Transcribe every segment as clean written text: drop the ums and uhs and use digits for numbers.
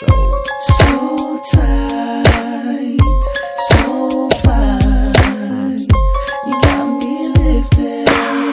Show. So tight, so fly. You got me lifted,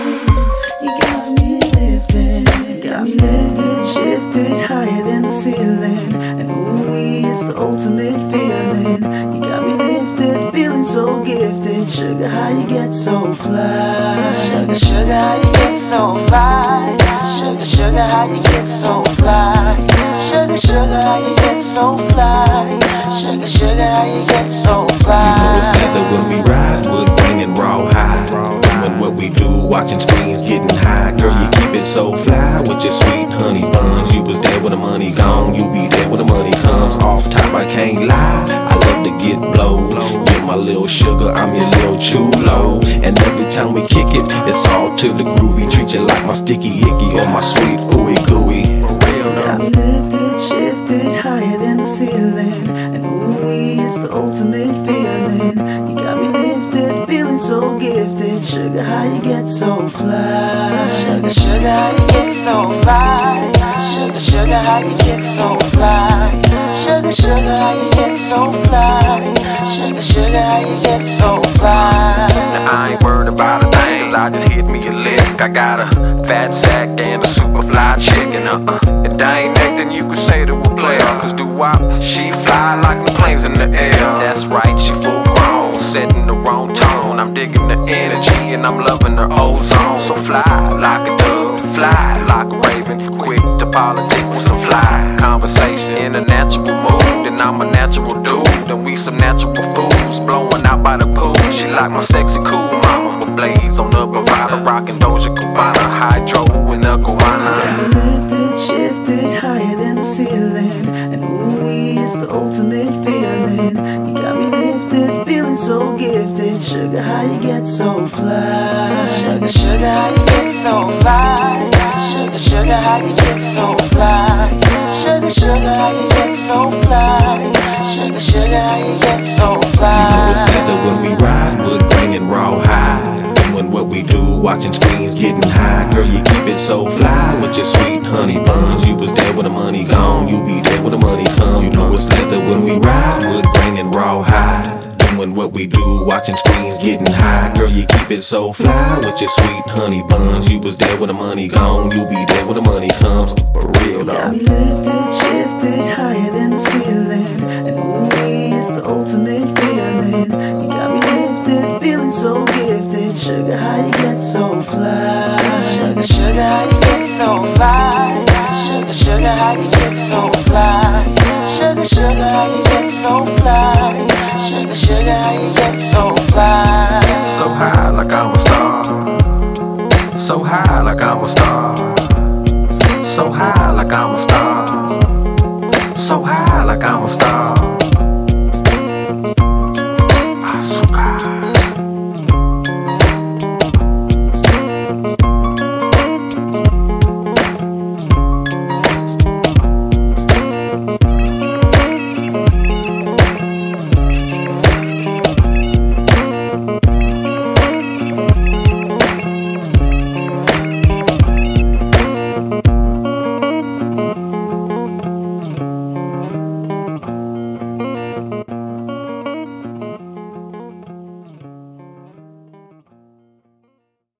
you got me lifted, you got me lifted, shifted higher than the ceiling. And ooh, it's the ultimate feeling. You got me lifted, feeling so gifted. Sugar, how you get so fly? Sugar, sugar, how you get so fly? Sugar, sugar, how you get so fly? Sugar, sugar, how you get so fly? Sugar, sugar, how you get so fly? You know it's leather when we ride, wood grain and raw high. Doing what we do, watching screens, getting high. Girl, you keep it so fly with your sweet honey buns. You was there when the money gone, you be there when the money comes. Off top, I can't lie, I love to get blow. You're my little sugar, I'm your little chulo. And every time we kick it, it's all to the groovy. Treat you like my sticky icky or my sweet ooey gooey. Got me lifted, shifted higher than the ceiling. And ooh, it's the ultimate feeling. You got me lifted, feeling so gifted. Sugar, how you get so fly? Sugar, sugar, how you get so fly? Sugar, sugar, how you get so fly? Sugar, sugar, how you get so fly? Sugar, sugar, how you get so fly? Now I ain't worried about a thing, cause I just hit me a lick. I got a fat sack and a super fly chicken. And I ain't acting, you could say to a player. Cause doo-wop, she fly like the planes in the air. That's right, she full grown, setting the wrong tone. I'm digging the energy and I'm loving her ozone. So fly like a dove, fly like a raven. Quick to politic with some fly conversation. In a natural mood, and I'm a natural dude. And we some natural fools, blowing out by the pool. She like my sexy cool mama, with blades on the provider. Rockin' Doja Cubana, hydro in the guana. Lifted, shifted higher than the ceiling. And ooh, it's the ultimate feeling. You got me lifted, feeling so gifted. Sugar, how you get so fly? Sugar, sugar, how you get so fly? Sugar, sugar, how you get so fly? Sugar, sugar, how you get so fly? Sugar, sugar, how you get so fly? You know it's leather when we ride, wood grain and raw high. Doing what we do, watching screens, getting high. Girl, you keep it so fly with your sweet honey buns. You was there when the money gone, you be there when the money come. You know it's leather when we ride, wood grain and raw high. Doing what we do, watching screens, getting high. Girl, you keep it so fly with your sweet honey buns. You was there when the money gone, you be there when the money comes. For real though. Got me lifted, shifted higher than the ceiling. And ooh, it's the ultimate feeling. You got me lifted, feeling so gifted. Sugar, how you get so fly? Sugar, sugar, how you get so fly? Sugar, sugar, how you get so fly? Sugar, sugar, how you get so fly? Sugar, sugar, how you get so fly? So high like I'm a star. So high like I'm a star. So high like I'm a star. So high like I'm a star.